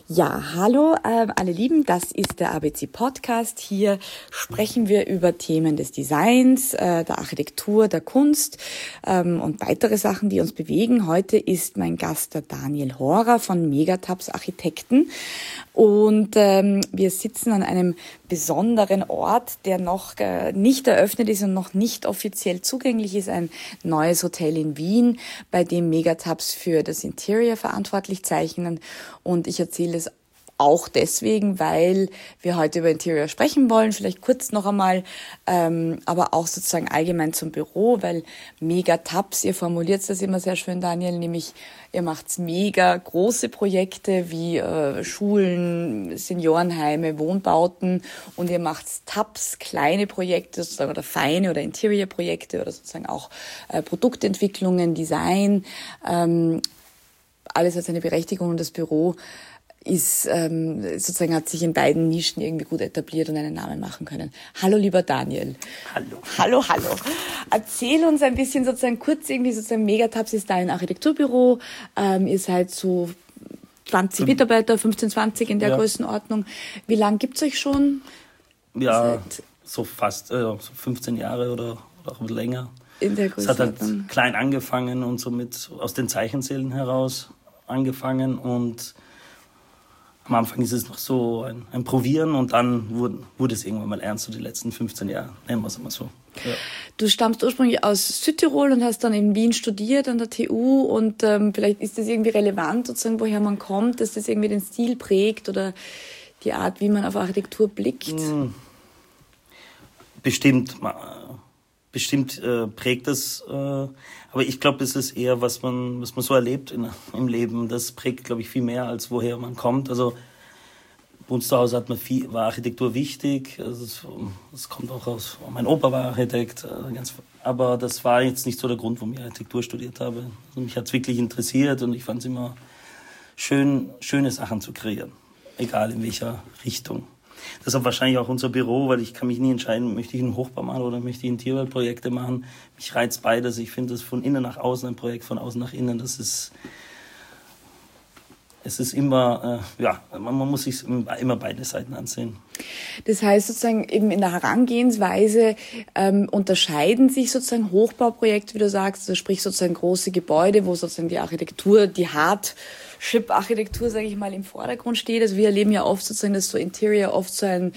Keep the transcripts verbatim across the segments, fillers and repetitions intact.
Ja, hallo äh, alle Lieben, das ist der A B C Podcast. Hier sprechen wir über Themen des Designs, äh, der Architektur, der Kunst ähm, und weitere Sachen, die uns bewegen. Heute ist mein Gast der Daniel Horer von Megatabs Architekten und ähm, wir sitzen an einem besonderen Ort, der noch äh, nicht eröffnet ist und noch nicht offiziell zugänglich ist, ein neues Hotel in Wien, bei dem Megatabs für das Interior verantwortlich zeichnen. Und ich erzähle es auch deswegen, weil wir heute über Interior sprechen wollen, vielleicht kurz noch einmal, ähm, aber auch sozusagen allgemein zum Büro, weil Megatabs, ihr formuliert das immer sehr schön, Daniel, nämlich ihr macht mega große Projekte wie äh, Schulen, Seniorenheime, Wohnbauten und ihr macht Tabs, kleine Projekte sozusagen oder feine oder Interior-Projekte oder sozusagen auch äh, Produktentwicklungen, Design, ähm, alles hat seine Berechtigung und das Büro ist ähm, sozusagen hat sich in beiden Nischen irgendwie gut etabliert und einen Namen machen können. Hallo lieber Daniel. Hallo. Hallo, hallo. Erzähl uns ein bisschen sozusagen kurz irgendwie sozusagen Megatabs ist dein Architekturbüro. Ähm, ihr seid so zwanzig Mitarbeiter, fünfzehn, zwanzig in der ja. Größenordnung. Wie lange gibt's euch schon? Ja, Seit so fast äh, so fünfzehn Jahre oder, oder auch ein bisschen länger. In der Größenordnung. Es hat halt klein angefangen und so mit aus den Zeichensälen heraus angefangen und am Anfang ist es noch so ein, ein Probieren und dann wurde, wurde es irgendwann mal ernst, so die letzten fünfzehn Jahre, nennen wir es mal so. Ja. Du stammst ursprünglich aus Südtirol und hast dann in Wien studiert an der T U und ähm, vielleicht ist das irgendwie relevant, sozusagen, woher man kommt, dass das irgendwie den Stil prägt oder die Art, wie man auf Architektur blickt? Bestimmt, bestimmt äh, prägt das, äh, aber ich glaube, es ist eher, was man, was man so erlebt in, im Leben. Das prägt, glaube ich, viel mehr, als woher man kommt. Also bei uns zu Hause hat man viel, war Architektur wichtig. Also es, es kommt auch aus, mein Opa war Architekt, äh, ganz, aber das war jetzt nicht so der Grund, warum ich Architektur studiert habe. Also mich hat es wirklich interessiert und ich fand es immer schön, schöne Sachen zu kreieren, egal in welcher Richtung. Deshalb wahrscheinlich auch unser Büro, weil ich kann mich nie entscheiden, möchte ich einen Hochbau machen oder möchte ich Interiorprojekte machen. Mich reizt beides. Ich finde das von innen nach außen ein Projekt, von außen nach innen. Das ist, es ist immer, äh, ja, man, man muss sich immer beide Seiten ansehen. Das heißt sozusagen eben in der Herangehensweise ähm, unterscheiden sich sozusagen Hochbauprojekte, wie du sagst, also sprich sozusagen große Gebäude, wo sozusagen die Architektur, die Hard Chip-Architektur, sage ich mal, im Vordergrund steht. Also wir erleben ja oft sozusagen, dass so Interior oft so ein,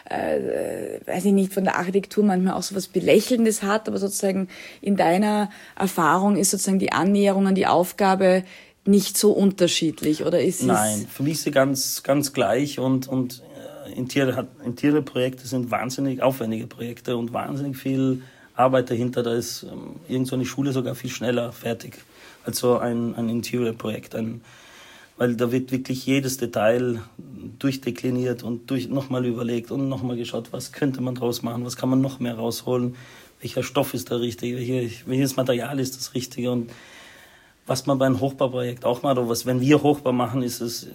äh, weiß ich nicht, von der Architektur manchmal auch so was Belächelndes hat, aber sozusagen in deiner Erfahrung ist sozusagen die Annäherung an die Aufgabe nicht so unterschiedlich, oder ist es? Nein, für mich ist sie ganz, ganz gleich und, und äh, Interior, Interior-Projekte sind wahnsinnig aufwendige Projekte und wahnsinnig viel Arbeit dahinter. Da ist ähm, irgend so eine Schule sogar viel schneller fertig als so ein, ein Interior-Projekt, ein weil da wird wirklich jedes Detail durchdekliniert und durch nochmal überlegt und nochmal geschaut, was könnte man draus machen, was kann man noch mehr rausholen, welcher Stoff ist der richtige, welche, welches Material ist das richtige und was man bei einem Hochbauprojekt auch macht, oder was, wenn wir Hochbau machen, ist es,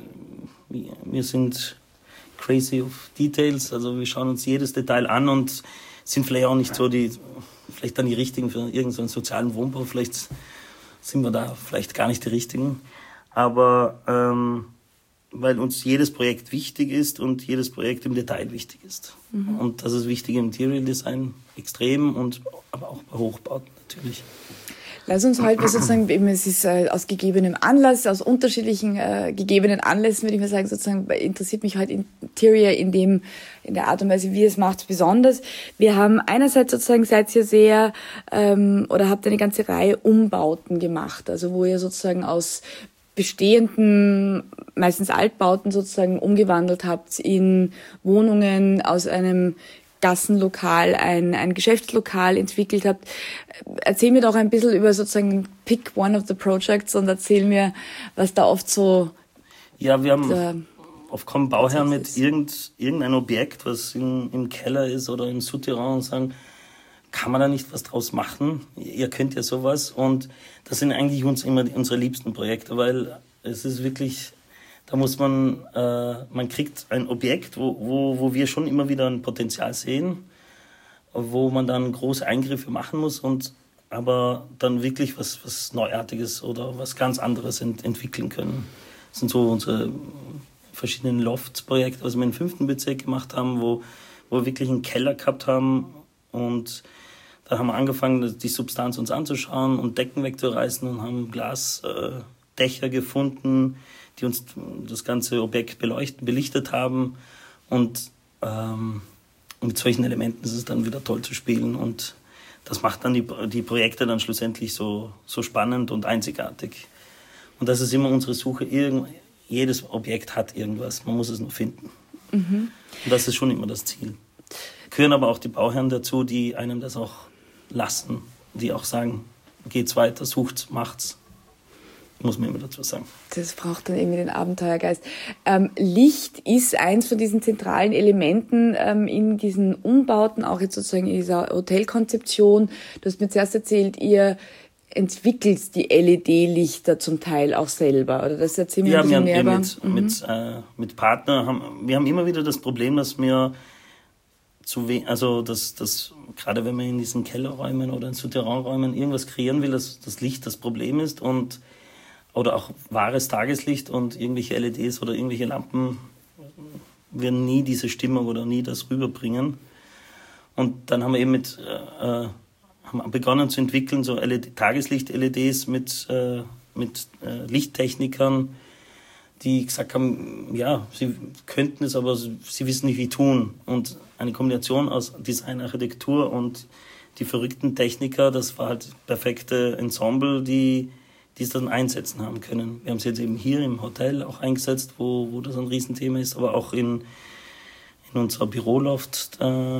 wir sind crazy of details, also wir schauen uns jedes Detail an und sind vielleicht auch nicht so die, vielleicht dann die richtigen für irgendeinen sozialen Wohnbau, vielleicht sind wir da vielleicht gar nicht die richtigen. Aber ähm, weil uns jedes Projekt wichtig ist und jedes Projekt im Detail wichtig ist. Mhm. Und das ist wichtig im Interior Design extrem und aber auch bei Hochbauten natürlich. Lass uns heute sozusagen, eben es ist äh, aus gegebenem Anlass, aus unterschiedlichen äh, gegebenen Anlässen, würde ich mal sagen, sozusagen interessiert mich heute Interior in dem, in der Art und Weise, wie es macht, besonders. Wir haben einerseits sozusagen, seid ihr sehr, ähm, oder habt eine ganze Reihe Umbauten gemacht, also wo ihr sozusagen aus bestehenden, meistens Altbauten sozusagen umgewandelt habt in Wohnungen, aus einem Gassenlokal, ein, ein Geschäftslokal entwickelt habt. Erzähl mir doch ein bisschen über sozusagen pick one of the projects und erzähl mir, was da oft so... Ja, wir haben oft kommen Bauherren mit irgend, irgendein Objekt, was in, im Keller ist oder im Souterrain und sagen, kann man da nicht was draus machen? Ihr könnt ja sowas. Und das sind eigentlich uns immer unsere liebsten Projekte, weil es ist wirklich, da muss man, äh, man kriegt ein Objekt, wo, wo, wo wir schon immer wieder ein Potenzial sehen, wo man dann große Eingriffe machen muss und aber dann wirklich was, was Neuartiges oder was ganz anderes ent, entwickeln können. Das sind so unsere verschiedenen Lofts-Projekte, was wir im fünften Bezirk gemacht haben, wo, wo wir wirklich einen Keller gehabt haben. Und da haben wir angefangen, die Substanz uns anzuschauen und Decken wegzureißen und haben Glasdächer gefunden, die uns das ganze Objekt beleuchten, belichtet haben. Und ähm, mit solchen Elementen ist es dann wieder toll zu spielen. Und das macht dann die, die Projekte dann schlussendlich so, so spannend und einzigartig. Und das ist immer unsere Suche. Irgend, jedes Objekt hat irgendwas. Man muss es nur finden. Mhm. Und das ist schon immer das Ziel. Gehören aber auch die Bauherren dazu, die einem das auch lassen. Die auch sagen, geht's weiter, sucht's, macht's. Muss man immer dazu sagen. Das braucht dann irgendwie den Abenteuergeist. Ähm, Licht ist eins von diesen zentralen Elementen ähm, in diesen Umbauten, auch jetzt sozusagen in dieser Hotelkonzeption. Du hast mir zuerst erzählt, ihr entwickelt die L E D-Lichter zum Teil auch selber, oder das erzählen wir ja, ein bisschen mehr über. Mit, mhm. mit, äh, mit Partner haben wir haben immer wieder das Problem, dass wir zu we- also dass das gerade wenn man in diesen Kellerräumen oder in Souterrainräumen irgendwas kreieren will, dass das Licht das Problem ist und oder auch wahres Tageslicht und irgendwelche L E Ds oder irgendwelche Lampen werden nie diese Stimmung oder nie das rüberbringen. Und dann haben wir eben mit äh, haben begonnen zu entwickeln, so L E D, Tageslicht-L E Ds mit, äh, mit äh, Lichttechnikern, die gesagt haben, ja, sie könnten es, aber sie wissen nicht, wie tun. Und eine Kombination aus Design, Architektur und die verrückten Techniker, das war halt perfekte Ensemble, die die es dann einsetzen haben können. Wir haben es jetzt eben hier im Hotel auch eingesetzt, wo, wo das ein Riesenthema ist, aber auch in, in unserer Büroloft, äh,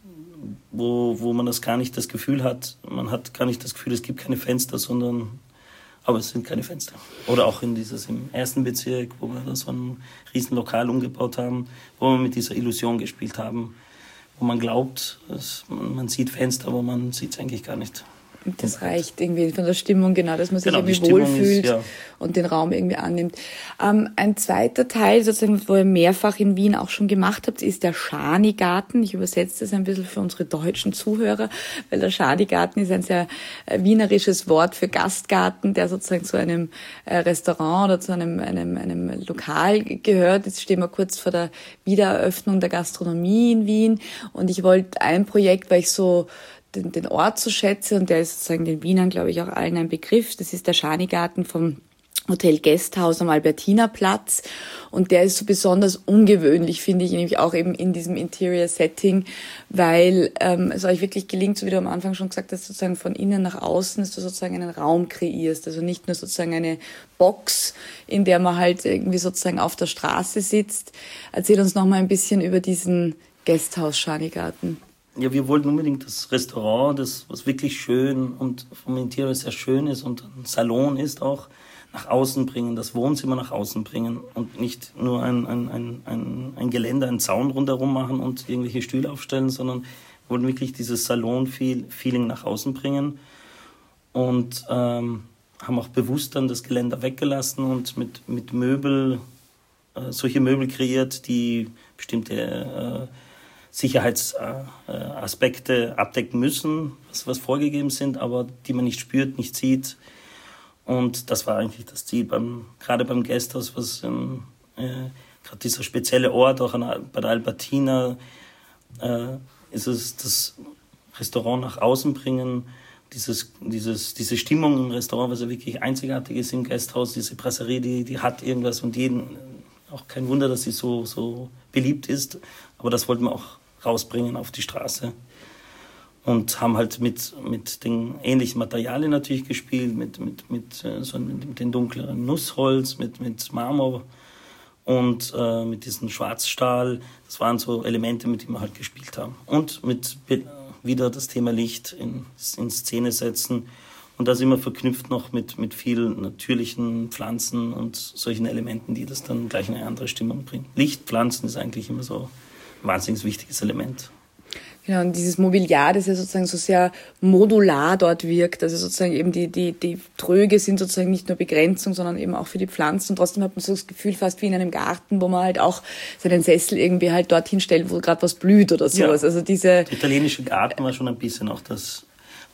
wo, wo man das gar nicht das Gefühl hat, man hat gar nicht das Gefühl, es gibt keine Fenster, sondern, aber es sind keine Fenster. Oder auch in dieses, im ersten Bezirk, wo wir da so ein riesen Lokal umgebaut haben, wo wir mit dieser Illusion gespielt haben, wo man glaubt, dass man, man sieht Fenster, aber man sieht es eigentlich gar nicht. Das reicht irgendwie von der Stimmung, genau, dass man sich genau, irgendwie wohlfühlt ja. und den Raum irgendwie annimmt. Ähm, ein zweiter Teil, sozusagen, wo ihr mehrfach in Wien auch schon gemacht habt, ist der Schani-Garten. Ich übersetze das ein bisschen für unsere deutschen Zuhörer, weil der Schani-Garten ist ein sehr äh, wienerisches Wort für Gastgarten, der sozusagen zu einem äh, Restaurant oder zu einem, einem, einem Lokal gehört. Jetzt stehen wir kurz vor der Wiedereröffnung der Gastronomie in Wien und ich wollte ein Projekt, weil ich so Den, den Ort so schätze, und der ist sozusagen den Wienern, glaube ich, auch allen ein Begriff. Das ist der Schani-Garten vom Hotel Gästhaus am Albertinerplatz. Und der ist so besonders ungewöhnlich, finde ich, nämlich auch eben in diesem Interior-Setting, weil ähm, es euch wirklich gelingt, so wie du am Anfang schon gesagt hast, sozusagen von innen nach außen, dass du sozusagen einen Raum kreierst. Also nicht nur sozusagen eine Box, in der man halt irgendwie sozusagen auf der Straße sitzt. Erzähl uns noch mal ein bisschen über diesen Gästhaus-Schani-Garten. Ja, wir wollten unbedingt das Restaurant, das was wirklich schön und vom Interieur sehr schön ist und ein Salon ist, auch nach außen bringen, das Wohnzimmer nach außen bringen und nicht nur ein, ein, ein, ein, ein Geländer, einen Zaun rundherum machen und irgendwelche Stühle aufstellen, sondern wollten wirklich dieses Salon-Feeling nach außen bringen und ähm, haben auch bewusst dann das Geländer weggelassen und mit, mit Möbel, äh, solche Möbel kreiert, die bestimmte äh, Sicherheitsaspekte abdecken müssen, was, was vorgegeben sind, aber die man nicht spürt, nicht sieht. Und das war eigentlich das Ziel, beim, gerade beim Gästhaus, was ähm, äh, gerade dieser spezielle Ort, auch an, bei der Albertina, äh, ist es das Restaurant nach außen bringen, dieses, dieses, diese Stimmung im Restaurant, was ja wirklich einzigartig ist im Gästhaus, diese Brasserie, die, die hat irgendwas und jeden, auch kein Wunder, dass sie so, so beliebt ist, aber das wollten wir auch rausbringen auf die Straße und haben halt mit, mit den ähnlichen Materialien natürlich gespielt, mit, mit, mit, so mit den dunkleren Nussholz, mit, mit Marmor und äh, mit diesem Schwarzstahl. Das waren so Elemente, mit denen wir halt gespielt haben. Und mit wieder das Thema Licht in, in Szene setzen und das immer verknüpft noch mit, mit vielen natürlichen Pflanzen und solchen Elementen, die das dann gleich in eine andere Stimmung bringen. Licht, Pflanzen ist eigentlich immer so ein wahnsinnig wichtiges Element. Genau, und dieses Mobiliar, das ja sozusagen so sehr modular dort wirkt, also sozusagen eben die, die, die Tröge sind sozusagen nicht nur Begrenzung, sondern eben auch für die Pflanzen. Und trotzdem hat man so das Gefühl, fast wie in einem Garten, wo man halt auch seinen Sessel irgendwie halt dorthin stellt, wo gerade was blüht oder sowas. Ja, also diese. Der italienische Garten war schon ein bisschen auch das,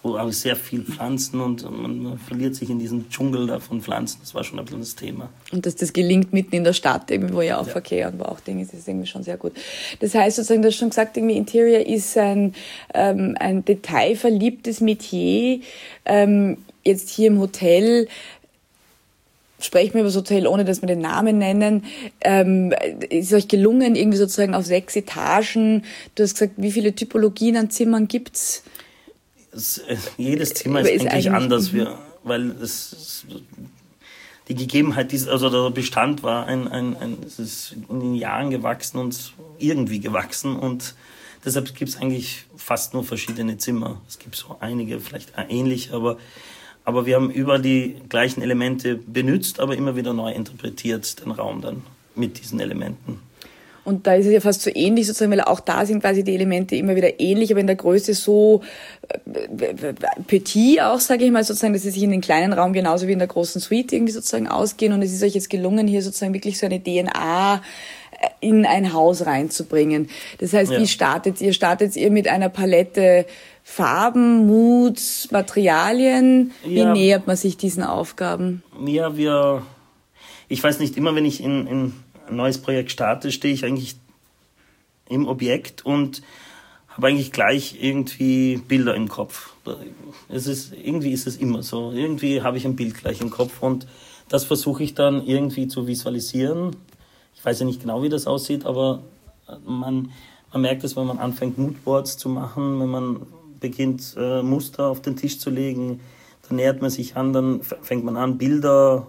wo auch sehr viel Pflanzen und man, man verliert sich in diesem Dschungel da von Pflanzen. Das war schon ein bisschen das Thema. Und dass das gelingt mitten in der Stadt, irgendwie, wo ja auch ja. Verkehr und wo auch Dinge ist, ist irgendwie schon sehr gut. Das heißt sozusagen, du hast schon gesagt, irgendwie Interior ist ein, ähm, ein detailverliebtes Metier. Ähm, jetzt hier im Hotel, sprechen wir über das Hotel, ohne dass wir den Namen nennen, ähm, ist euch gelungen, irgendwie sozusagen auf sechs Etagen, du hast gesagt, wie viele Typologien an Zimmern gibt's? Es, äh, jedes Zimmer ist, ist eigentlich, eigentlich anders, wir, weil es, die Gegebenheit, dieses, also der Bestand war ein, ein, ein, es ist in den Jahren gewachsen und irgendwie gewachsen und deshalb gibt es eigentlich fast nur verschiedene Zimmer. Es gibt so einige, vielleicht ähnlich, aber Aber wir haben über die gleichen Elemente benutzt, aber immer wieder neu interpretiert, den Raum dann mit diesen Elementen. Und da ist es ja fast so ähnlich sozusagen, weil auch da sind quasi die Elemente immer wieder ähnlich, aber in der Größe so äh, petit auch, sage ich mal, sozusagen, dass sie sich in den kleinen Raum genauso wie in der großen Suite irgendwie sozusagen ausgehen. Und es ist euch jetzt gelungen, hier sozusagen wirklich so eine D N A in ein Haus reinzubringen. Das heißt, ja. wie startet ihr? Startet ihr mit einer Palette Farben, Moods, Materialien? Wie ja. nähert man sich diesen Aufgaben? Ja, wir, ich weiß nicht, immer wenn ich in, in ein neues Projekt starte, stehe ich eigentlich im Objekt und habe eigentlich gleich irgendwie Bilder im Kopf. Es ist, irgendwie ist es immer so. Irgendwie habe ich ein Bild gleich im Kopf und das versuche ich dann irgendwie zu visualisieren. Ich weiß ja nicht genau, wie das aussieht, aber man, man merkt es, wenn man anfängt, Moodboards zu machen, wenn man beginnt, äh, Muster auf den Tisch zu legen, dann nähert man sich an, dann fängt man an, Bilder,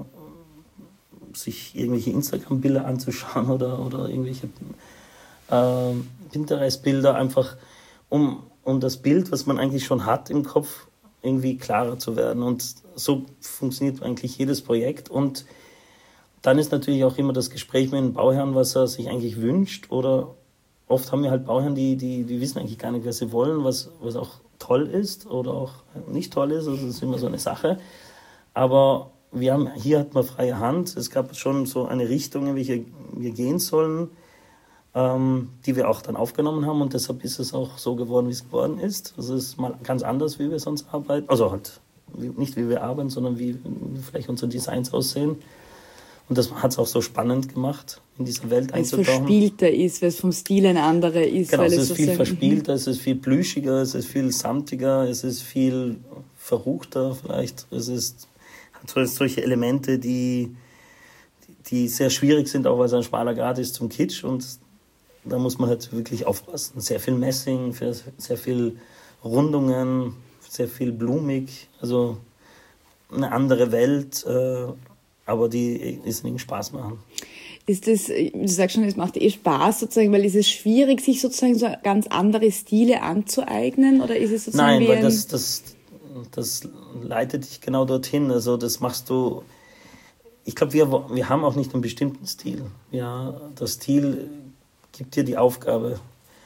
sich irgendwelche Instagram-Bilder anzuschauen oder, oder irgendwelche äh, Pinterest-Bilder, einfach um, um das Bild, was man eigentlich schon hat im Kopf, irgendwie klarer zu werden. Und so funktioniert eigentlich jedes Projekt. Und dann ist natürlich auch immer das Gespräch mit dem Bauherrn, was er sich eigentlich wünscht. Oder oft haben wir halt Bauherren, die, die, die wissen eigentlich gar nicht, was sie wollen, was, was auch toll ist oder auch nicht toll ist. Also das ist immer so eine Sache. Aber wir haben, hier hat man freie Hand. Es gab schon so eine Richtung, in welche wir gehen sollen, ähm, die wir auch dann aufgenommen haben. Und deshalb ist es auch so geworden, wie es geworden ist. Das ist mal ganz anders, wie wir sonst arbeiten. Also halt nicht, wie wir arbeiten, sondern wie, wie vielleicht unsere Designs aussehen. Und das hat es auch so spannend gemacht, in dieser Welt einzutauchen. Weil es verspielter ist, weil es vom Stil ein anderer ist. Genau, weil es es ist viel verspielter, es ist viel plüschiger, es ist viel samtiger, es ist viel verruchter vielleicht. Es ist hat solche Elemente, die, die sehr schwierig sind, auch weil es ein schmaler Grat ist zum Kitsch. Und da muss man halt wirklich aufpassen. Sehr viel Messing, sehr viel Rundungen, sehr viel blumig. Also eine andere Welt, aber die ist nicht Spaß machen. Ist das, du sagst schon, es macht eh Spaß sozusagen, weil ist es schwierig, sich sozusagen so ganz andere Stile anzueignen, oder ist es sozusagen Nein, wie weil ein das, das, das leitet dich genau dorthin, also das machst du, ich glaube, wir, wir haben auch nicht einen bestimmten Stil. Ja, der Stil gibt dir die Aufgabe.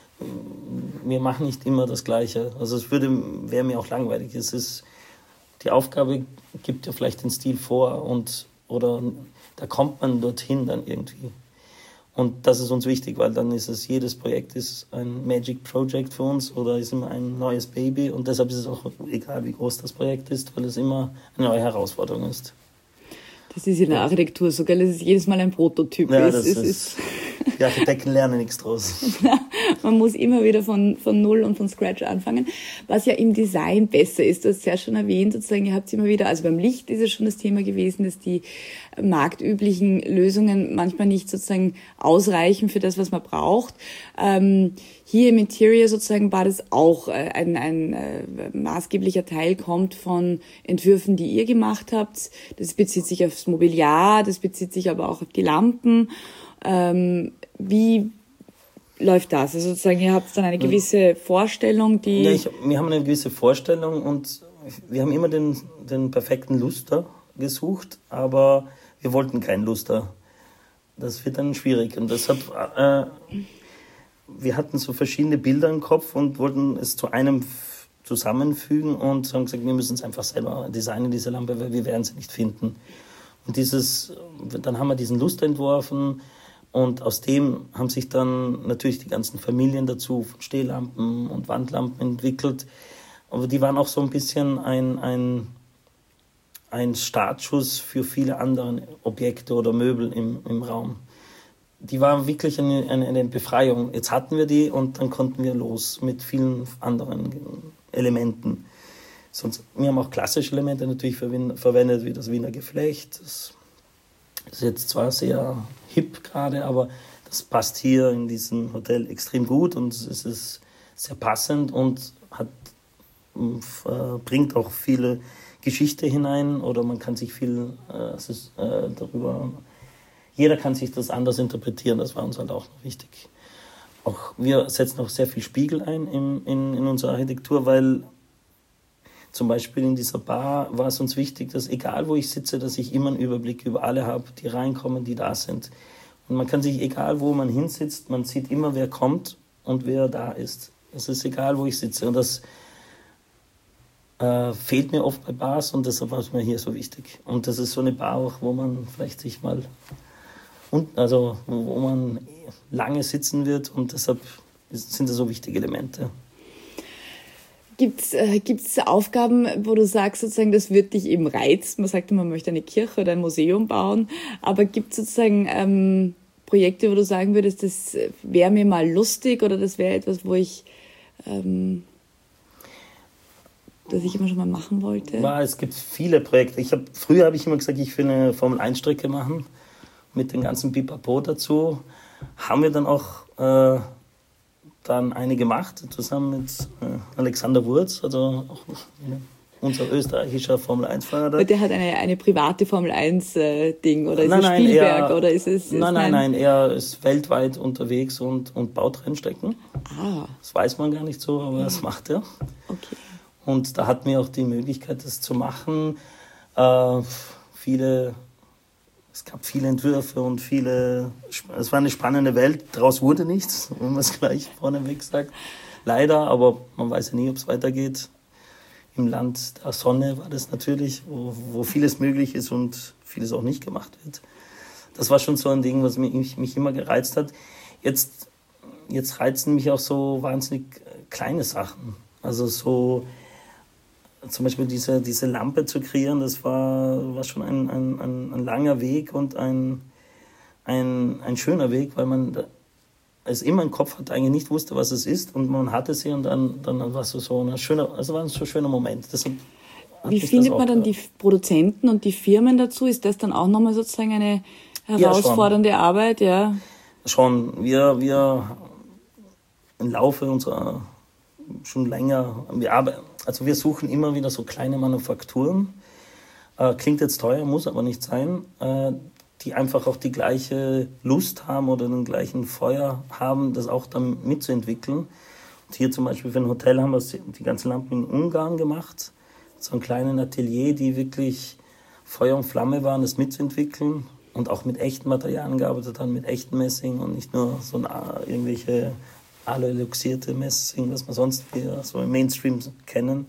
Wir machen nicht immer das Gleiche, also es würde, wäre mir auch langweilig. Es ist, die Aufgabe gibt dir vielleicht den Stil vor und oder da kommt man dorthin dann irgendwie. Und das ist uns wichtig, weil dann ist es, jedes Projekt ist ein Magic Project für uns oder ist immer ein neues Baby und deshalb ist es auch egal, wie groß das Projekt ist, weil es immer eine neue Herausforderung ist. Das ist in der Architektur so, gell? Das ist jedes Mal ein Prototyp. Ja, es, das es ist, ist die Architekten lernen nichts draus. Man muss immer wieder von, von Null und von Scratch anfangen, was ja im Design besser ist. Du hast es ja schon erwähnt, sozusagen, ihr habt immer wieder, also beim Licht ist es schon das Thema gewesen, dass die marktüblichen Lösungen manchmal nicht sozusagen ausreichen für das, was man braucht. Ähm, hier im Interior sozusagen war das auch äh, ein, ein äh, maßgeblicher Teil, kommt von Entwürfen, die ihr gemacht habt. Das bezieht sich aufs Mobiliar, das bezieht sich aber auch auf die Lampen. Ähm, wie läuft das? Also sozusagen, ihr habt dann eine gewisse Vorstellung, die... Ja, ich, wir haben eine gewisse Vorstellung und wir haben immer den, den perfekten Luster gesucht, aber wir wollten keinen Luster. Das wird dann schwierig und deshalb... Äh, wir hatten so verschiedene Bilder im Kopf und wollten es zu einem zusammenfügen und haben gesagt, wir müssen es einfach selber designen, diese Lampe, weil wir werden sie nicht finden. Und dieses, dann haben wir diesen Luster entworfen und aus dem haben sich dann natürlich die ganzen Familien dazu von Stehlampen und Wandlampen entwickelt. aber die waren auch so ein bisschen ein, ein, ein Startschuss für viele andere Objekte oder Möbel im, im Raum. Die waren wirklich eine, eine, eine Befreiung. Jetzt hatten wir die und dann konnten wir los mit vielen anderen Elementen. Sonst, wir haben auch klassische Elemente natürlich verwendet, wie das Wiener Geflecht. Das ist jetzt zwar sehr hip gerade, aber das passt hier in diesem Hotel extrem gut und es ist sehr passend und hat, äh, bringt auch viele Geschichte hinein oder man kann sich viel äh, es ist, äh, darüber, jeder kann sich das anders interpretieren, das war uns halt auch noch wichtig. Auch wir setzen auch sehr viel Spiegel ein in, in, in unserer Architektur, weil zum Beispiel in dieser Bar war es uns wichtig, dass egal wo ich sitze, dass ich immer einen Überblick über alle habe, die reinkommen, die da sind. Und man kann sich, egal wo man hinsitzt, man sieht immer, wer kommt und wer da ist. Es ist egal, wo ich sitze. Und das äh, fehlt mir oft bei Bars und deshalb war es mir hier so wichtig. Und das ist so eine Bar auch, wo man vielleicht sich mal, und, also wo man lange sitzen wird und deshalb sind das so wichtige Elemente. Gibt es äh, gibt's Aufgaben, wo du sagst, sozusagen, das wird dich eben reizen? Man sagt immer, man möchte eine Kirche oder ein Museum bauen, aber gibt es sozusagen ähm, Projekte, wo du sagen würdest, das wäre mir mal lustig oder das wäre etwas, wo ich, ähm, das ich immer schon mal machen wollte? Ja, es gibt viele Projekte. Ich hab, früher habe ich immer gesagt, ich will eine Formel eins Strecke machen mit dem ganzen Pipapo dazu. Haben wir dann auch äh, dann eine gemacht, zusammen mit äh, Alexander Wurz, also auch äh, unser österreichischer Formel eins Fahrer. Und der hat eine, eine private Formel eins Ding oder ist nein, es nein, Spielberg er, oder ist es... Ist nein, nein, nein, er ist weltweit unterwegs und, und baut Rennstrecken. Ah. Das weiß man gar nicht so, aber ja. Das macht er. Okay. Und da hatten wir auch die Möglichkeit, das zu machen. Äh, viele... Es gab viele Entwürfe und viele, es war eine spannende Welt. Daraus wurde nichts, wenn man es gleich vorneweg sagt. Leider, aber man weiß ja nie, ob es weitergeht. Im Land der Sonne war das natürlich, wo, wo vieles möglich ist und vieles auch nicht gemacht wird. Das war schon so ein Ding, was mich, mich immer gereizt hat. Jetzt, jetzt reizen mich auch so wahnsinnig kleine Sachen. Also so... Zum Beispiel diese, diese Lampe zu kreieren, das war, war schon ein, ein, ein, ein langer Weg und ein, ein, ein schöner Weg, weil man es immer im Kopf hat, eigentlich nicht wusste, was es ist und man hatte sie und dann, dann war es so ein schöner, also war ein so schöner Moment. Deshalb Wie findet man dann die Produzenten und die Firmen dazu? Ist das dann auch nochmal sozusagen eine herausfordernde ja, Arbeit? Ja, schon. Wir, wir im Laufe unserer schon länger, wir arbeiten, also wir suchen immer wieder so kleine Manufakturen, äh, klingt jetzt teuer, muss aber nicht sein, äh, die einfach auch die gleiche Lust haben oder den gleichen Feuer haben, das auch dann mitzuentwickeln. Und hier zum Beispiel für ein Hotel haben wir die ganzen Lampen in Ungarn gemacht, so einen kleinen Atelier, die wirklich Feuer und Flamme waren, das mitzuentwickeln und auch mit echten Materialien gearbeitet haben, mit echten Messing und nicht nur so eine, irgendwelche alu-luxierte Messing, was man sonst so im Mainstream kennen.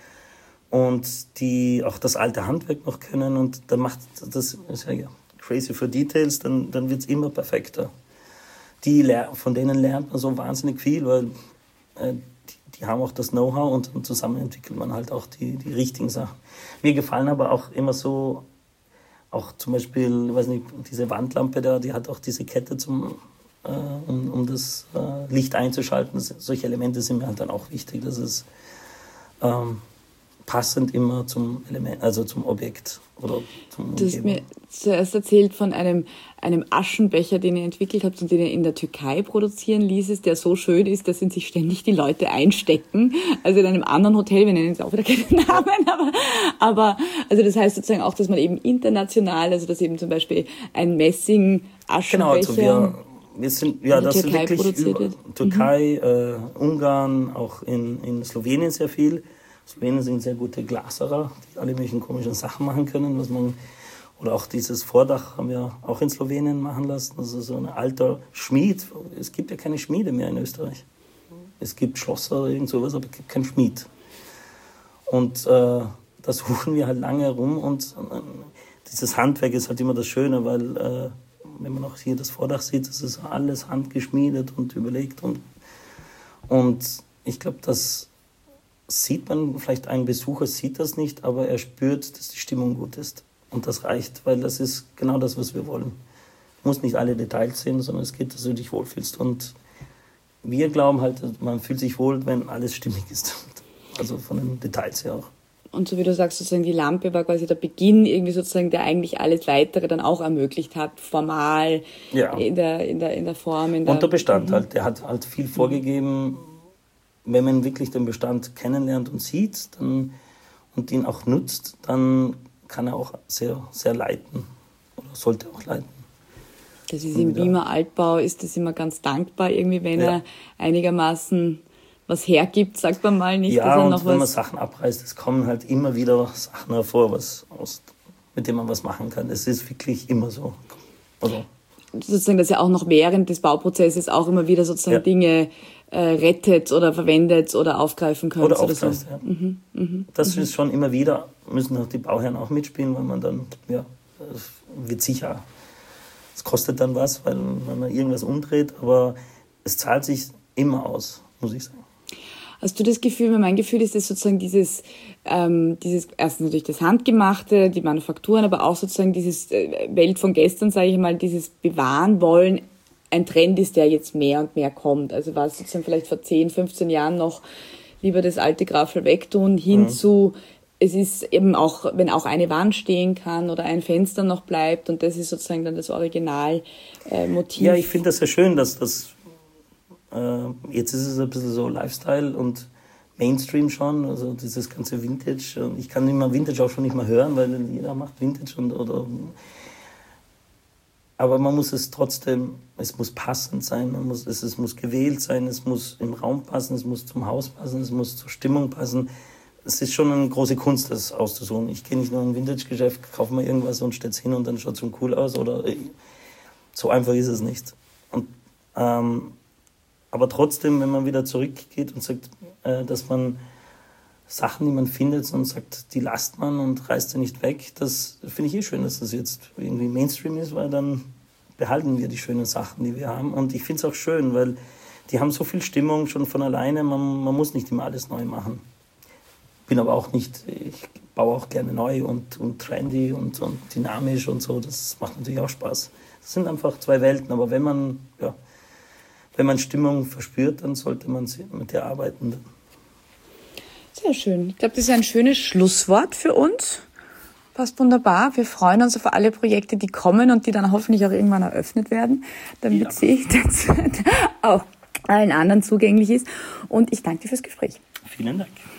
Und die auch das alte Handwerk noch können. Und dann macht das, ist ja crazy for details, dann, dann wird es immer perfekter. Die, von denen lernt man so wahnsinnig viel, weil äh, die, die haben auch das Know-how und, und zusammen entwickelt man halt auch die, die richtigen Sachen. Mir gefallen aber auch immer so, auch zum Beispiel, weiß nicht, diese Wandlampe da, die hat auch diese Kette zum... Um, um das äh, Licht einzuschalten. Solche Elemente sind mir halt dann auch wichtig, dass es ähm, passend immer zum Element, also zum Objekt oder zum Du hast mir zuerst erzählt von einem, einem Aschenbecher, den ihr entwickelt habt und den ihr in der Türkei produzieren ließest, der so schön ist, dass in sich ständig die Leute einstecken. Also in einem anderen Hotel, wir nennen jetzt auch wieder keinen Namen, aber, aber also das heißt sozusagen auch, dass man eben international, also dass eben zum Beispiel ein Messing-Aschenbecher... Genau, also wir Wir sind, ja, das sind wirklich über Türkei, mhm. äh, Ungarn, auch in, in Slowenien sehr viel. Slowenien sind sehr gute Glaserer, die alle möglichen komischen Sachen machen können, was man, oder auch dieses Vordach haben wir auch in Slowenien machen lassen. Das ist so ein alter Schmied. Es gibt ja keine Schmiede mehr in Österreich. Es gibt Schlosser oder irgend sowas, aber es gibt keinen Schmied. Und äh, da suchen wir halt lange rum und äh, dieses Handwerk ist halt immer das Schöne, weil äh, wenn man auch hier das Vordach sieht, das ist alles handgeschmiedet und überlegt. Und, und ich glaube, dass sieht man, vielleicht ein Besucher sieht das nicht, aber er spürt, dass die Stimmung gut ist. Und das reicht, weil das ist genau das, was wir wollen. Du musst nicht alle Details sehen, sondern es geht, dass du dich wohlfühlst. Und wir glauben halt, man fühlt sich wohl, wenn alles stimmig ist. Also von den Details her auch. Und so wie du sagst, sozusagen die Lampe war quasi der Beginn, irgendwie sozusagen, der eigentlich alles Weitere dann auch ermöglicht hat, formal, ja. in der, in der, in der Form. In der Und der Bestand mhm. halt, der hat halt viel vorgegeben. Wenn man wirklich den Bestand kennenlernt und sieht dann, und ihn auch nutzt, dann kann er auch sehr, sehr leiten oder sollte auch leiten. Das ist im Wiener Altbau, ist das immer ganz dankbar, irgendwie, wenn ja. er einigermaßen was hergibt, sagt man mal nicht. Ja, dass er und noch wenn was man Sachen abreißt, es kommen halt immer wieder Sachen hervor, was aus, mit denen man was machen kann. Es ist wirklich immer so. Also, sozusagen, dass er auch noch während des Bauprozesses auch immer wieder sozusagen ja. Dinge äh, rettet oder verwendet oder aufgreifen könnte. Oder aufgreift, so. ja. Mhm, mh, das mh. ist schon immer wieder, müssen auch die Bauherren auch mitspielen, weil man dann, ja, es wird sicher, es kostet dann was, weil man irgendwas umdreht, aber es zahlt sich immer aus, muss ich sagen. Hast du das Gefühl, mein Gefühl ist, dass sozusagen dieses, ähm, dieses erstens natürlich das Handgemachte, die Manufakturen, aber auch sozusagen dieses äh, Welt von gestern, sage ich mal, dieses Bewahren wollen, ein Trend ist, der jetzt mehr und mehr kommt. Also war es sozusagen vielleicht vor zehn, fünfzehn Jahren noch lieber das alte Graffel wegtun, hin mhm. zu, es ist eben auch, wenn auch eine Wand stehen kann oder ein Fenster noch bleibt und das ist sozusagen dann das Originalmotiv. Äh, ja, ich finde das sehr schön, dass das jetzt ist es ein bisschen so Lifestyle und Mainstream schon, also dieses ganze Vintage. Und ich kann immer Vintage auch schon nicht mehr hören, weil jeder macht Vintage und oder. Aber man muss es trotzdem, es muss passend sein, man muss, es, es muss gewählt sein, es muss im Raum passen, es muss zum Haus passen, es muss zur Stimmung passen. Es ist schon eine große Kunst, das auszusuchen. Ich gehe nicht nur in ein Vintage-Geschäft, kaufe mir irgendwas und stelle es hin und dann schaut es schon cool aus. Oder so einfach ist es nicht. Und ähm, aber trotzdem, wenn man wieder zurückgeht und sagt, äh, dass man Sachen, die man findet und sagt, die lasst man und reißt sie nicht weg, das finde ich eh schön, dass das jetzt irgendwie Mainstream ist, weil dann behalten wir die schönen Sachen, die wir haben. Und ich finde es auch schön, weil die haben so viel Stimmung schon von alleine, man, man muss nicht immer alles neu machen. Bin aber auch nicht, ich baue auch gerne neu und, und trendy und, und dynamisch und so, das macht natürlich auch Spaß. Das sind einfach zwei Welten, aber wenn man, ja, wenn man Stimmung verspürt, dann sollte man mit der arbeiten. Sehr schön. Ich glaube, das ist ein schönes Schlusswort für uns. Passt wunderbar. Wir freuen uns auf alle Projekte, die kommen und die dann hoffentlich auch irgendwann eröffnet werden, damit ja. sie das auch allen anderen zugänglich ist. Und ich danke dir fürs Gespräch. Vielen Dank.